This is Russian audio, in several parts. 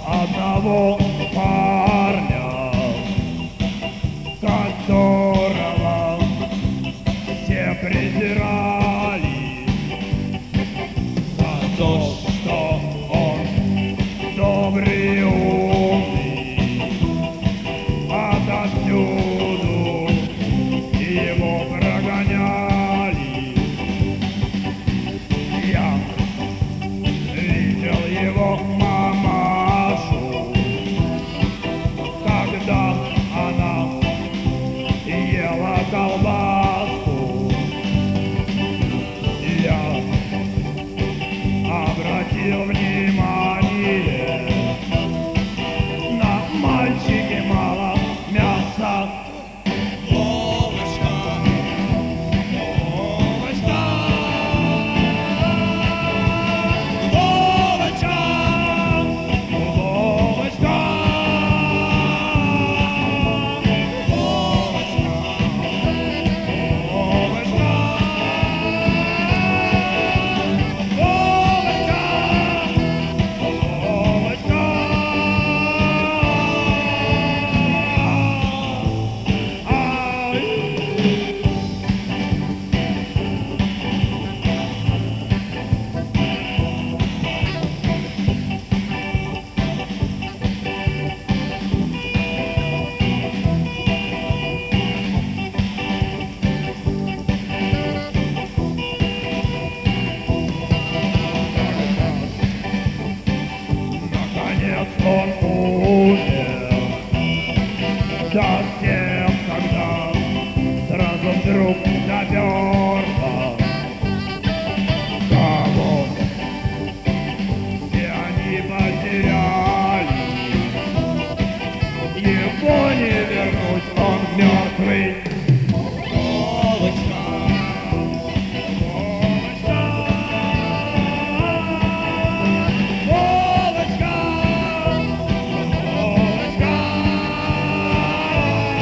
одного парня, которого все презирали за то, что он добрый и умный. Отовсюду его прогоняли. Я видел его мамашу, когда она ела колбаску. Я обратил внимание, на мальчике мало мяса. Вовочка, Вовочка, Вовочка, Вовочка, наконец он умер, совсем когда сразу вдруг допёрло. Кого все они потеряли, его не вернуть, он мертвый. Вовочка, Вовочка, Вовочка, Вовочка.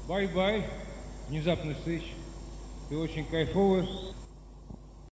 Бай-бай, внезапный сыщ. Ты очень кайфовый.